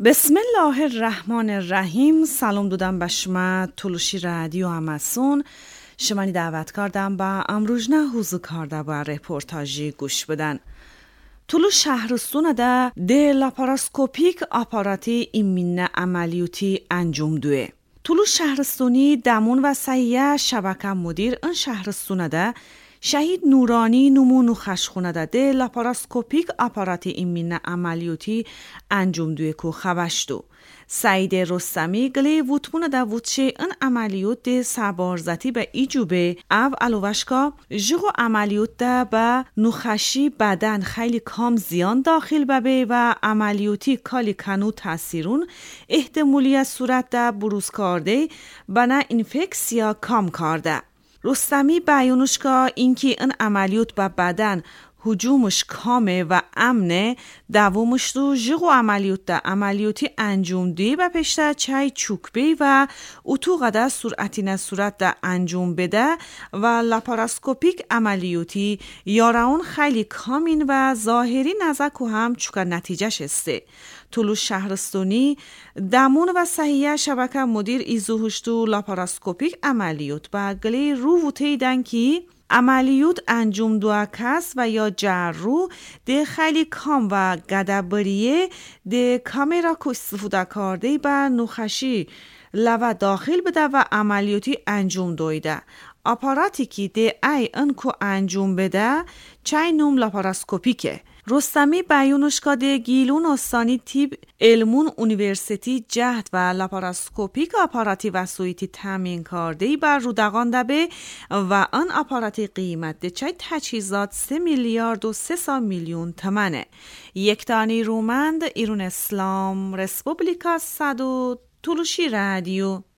بسم الله الرحمن الرحیم. سلام دادم به شما تلوشی رادیو اماسون. شمانی دعوت کردم با امروزنه حضور کرده و رپورتاجی گوش بدن. طلو شهرستون ده لاپاراسکوپیک آپاراتی ایمنه عملیاتی انجام دوه. طلو شهرستونی دمون و سیه شبکه مدیر این شهرستون ده شهید نورانی نمونو خشخونه ده لاپاراسکوپیک آپاراتی ایمنه عملیاتی انجام دوه که خبشتو. سعید رستمی گلی وطمون ده وطشه این عملیات ده سبارزتی به ایجوبه او علوشکا جغو عملیات ده به نخشی بدن خیلی کام زیان داخل ببه و عملیاتی کالی کنو تاثیرون احتمالی صورت ده بروز کرده بنا انفکسیا کام کرده. رستمی بیانش که اینکه این عملیات به بدن هجومش کامه و امنه دوامش رو جغو عملیات ده عملیاتی انجام دی و پشته چای چوکبی و اتو قده سرعتین صورت ده انجام بده و لاپاراسکوپیک عملیاتی یارون خیلی کامین و ظاهری نزکو هم چوکه نتیجه شسته. طلو شهرستونی دمون و صحیح شبکه مدیر ایزوهشتو لاپاراسکوپیک عملیات با گلی رو وطیدن که عملیات انجام دو کس و یا جرو ده خیلی کام و گدبریه ده کامرا که استفاده کرده به نخشی لوه داخل بده و عملیاتی انجام دویده. آپاراتی که ده ای انکو انجام بده چای نوم لاپاراسکوپیکه. رستمی بیانش که ده گیلون استانی تیب علمون اونیورسیتی جهد و لاپاراسکوپیک آپاراتی وسایتی تامین کرده بر رودگان دبه و آن آپاراتی قیمت ده چای تجهیزات 3 میلیارد و 300 میلیون تومنه. یک تانی رومند ایران اسلام رسپوبلیکا صدو تلوشی رادیو.